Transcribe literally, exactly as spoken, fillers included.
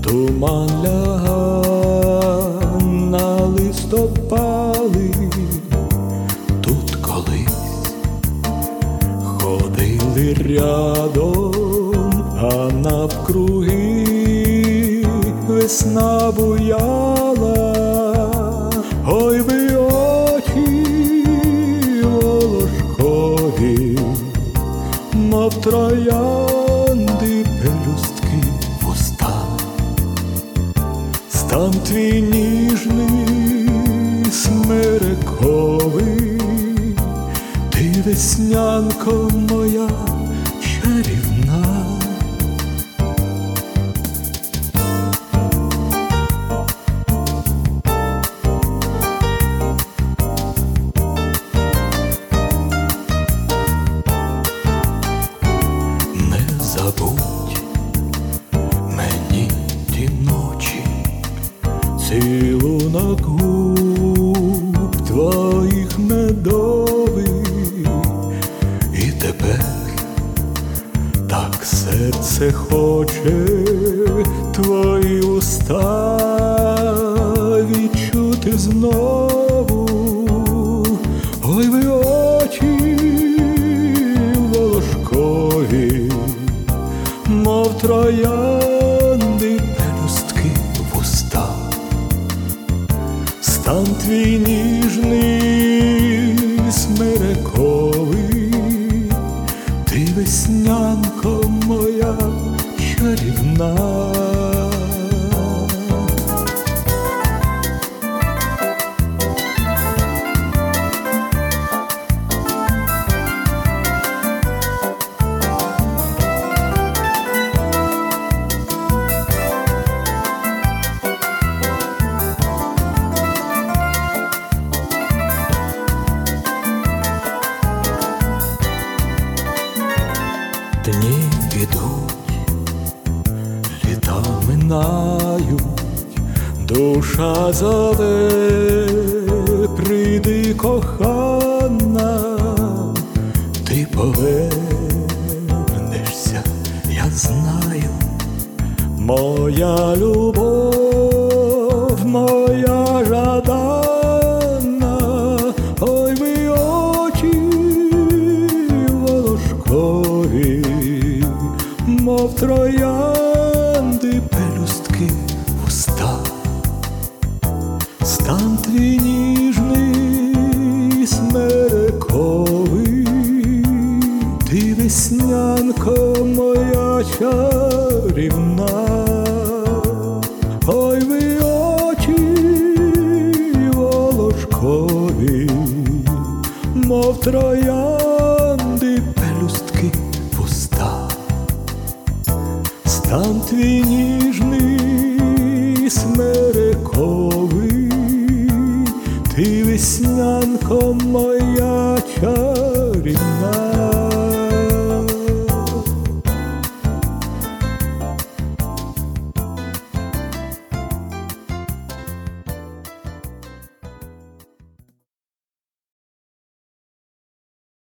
Туман ляга на листопали, тут колись ходили рядом, а навкруги весна буяла. Ой, ви очі волошкові, мов троянди пелюстки вуста. Стан твій ніжний, смерековий, ти веснянко моя чарівна. Не забудь мені ті ночі, цілунок губ твоїх медовий, і тепер так серце хоче твої уста відчути знову. Ой, ви очі волошкові, мов троянди пелюстки вуста. Стан твій ніжний, смерековий, ти веснянко моя чарівна. Дні ідуть, літа минають, душа зове, прийди, кохана, ти повернешся, я знаю, моя любов, моя жадана. Ой, ви очі волошкові, мов троянди пелюстки вуста. Стан твій ніжний, смерековий, ти веснянко моя чарівна. Ой, ви очі волошкові, мов троянди